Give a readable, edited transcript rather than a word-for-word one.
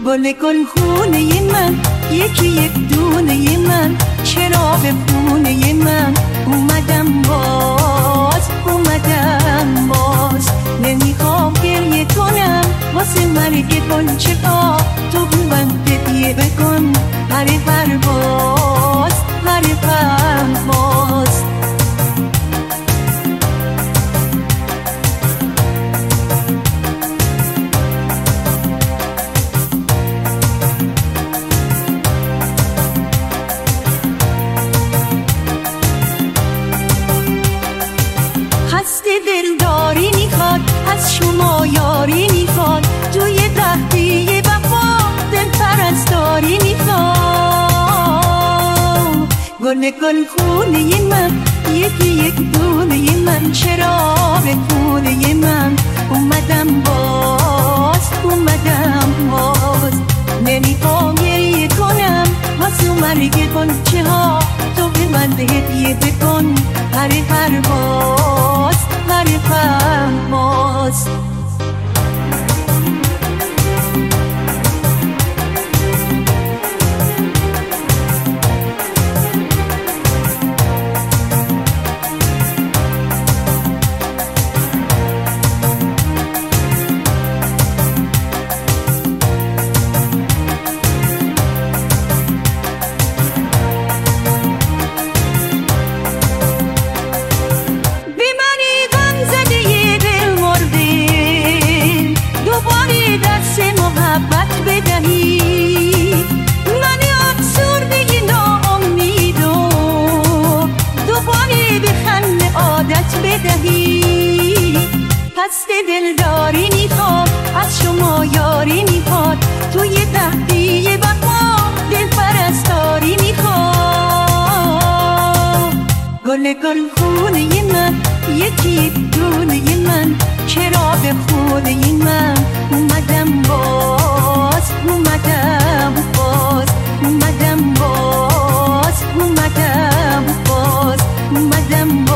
گل خونه من، یکی یک دونه من، چرا به خونه من اومدم باز نمیخوام گریه کنم واسه مرگ گلچه ها، تو من هدیه بکن هر پرواز خسته دلداری میخواد از شما یاری میخواد، توی تختی وفا دل پرستاری میخواد. گل خونه من، یکی یک دونه من، چرا به خونه من اومدم باز نمیخوام گریه کنم واسه مرگ گلچه ها، تو به من هدیه بکن هر پرواز محبت بدهی من افسرده ناامیدو دوباره به خنده عادت بدهی. قصد دلداری میخواد از شما یاری میخواد، توی تهدی وفا دل پرستاری میخواد. گل خونه من، یکی دونه من، چرا به خونه من اومدم باز